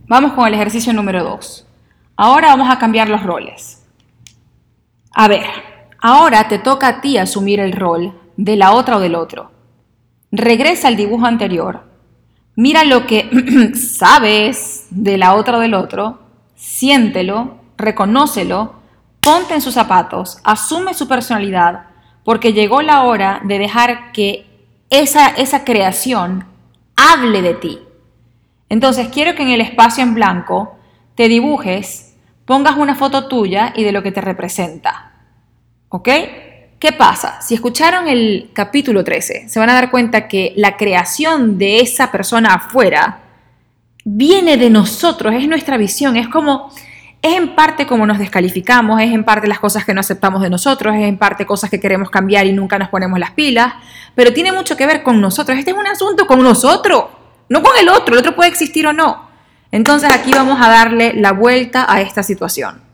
Vamos con el ejercicio número 2. Ahora vamos a cambiar los roles. A ver, ahora te toca a ti asumir el rol de la otra o del otro. Regresa al dibujo anterior. Mira lo que sabes de la otra o del otro. Siéntelo, reconócelo, ponte en sus zapatos, asume su personalidad, porque llegó la hora de dejar que esa creación hable de ti. Entonces quiero que en el espacio en blanco te dibujes, pongas una foto tuya y de lo que te representa. ¿Ok? ¿Qué pasa? Si escucharon el capítulo 13, se van a dar cuenta que la creación de esa persona afuera viene de nosotros, es nuestra visión, es en parte como nos descalificamos, es en parte las cosas que no aceptamos de nosotros, es en parte cosas que queremos cambiar y nunca nos ponemos las pilas, pero tiene mucho que ver con nosotros. Este es un asunto con nosotros, no con el otro puede existir o no. Entonces aquí vamos a darle la vuelta a esta situación.